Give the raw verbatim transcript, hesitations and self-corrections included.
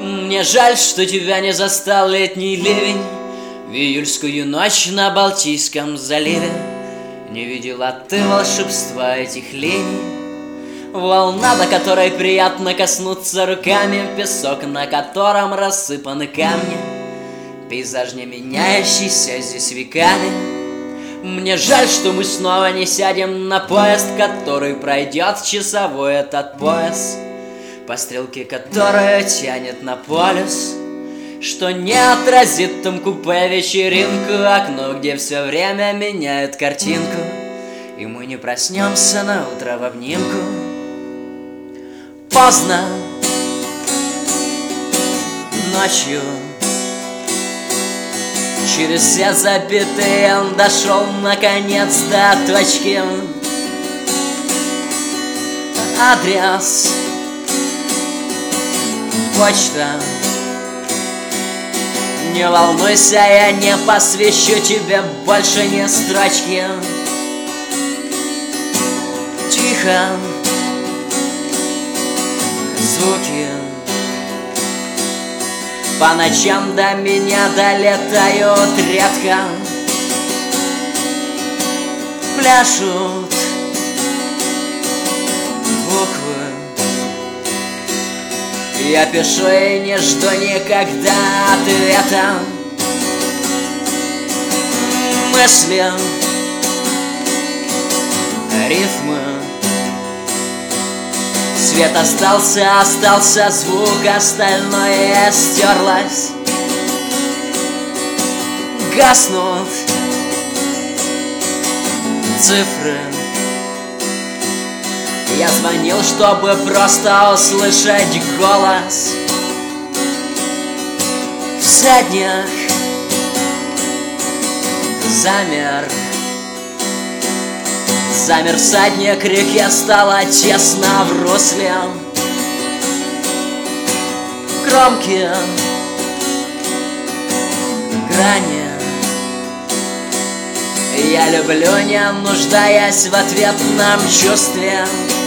Мне жаль, что тебя не застал летний ливень в июльскую ночь на Балтийском заливе. Не видела ты волшебства этих линий, волна, до которой приятно коснуться руками, песок, на котором рассыпаны камни, пейзаж, не меняющийся здесь веками. Мне жаль, что мы снова не сядем на поезд, который пройдет часовой этот пояс, по стрелке которая тянет на полюс, что не отразит там купе вечеринку, окно, где все время меняет картинку, и мы не проснемся на утро в обнимку. Поздно ночью через все запятые он дошел наконец до точки. Адрес почта. Не волнуйся, я не посвящу тебе больше ни строчки. Тихо, звуки по ночам до меня долетают редко, пляшут буквы. Я пишу и не жду никогда ответа. Мысли, рифмы, свет остался, остался звук, остальное стерлось. Гаснут цифры. Я звонил, чтобы просто услышать голос. Всадник замер. Замер всадник, реке стало тесно в русле. Громкие грани. Я люблю, не нуждаясь в ответном чувстве.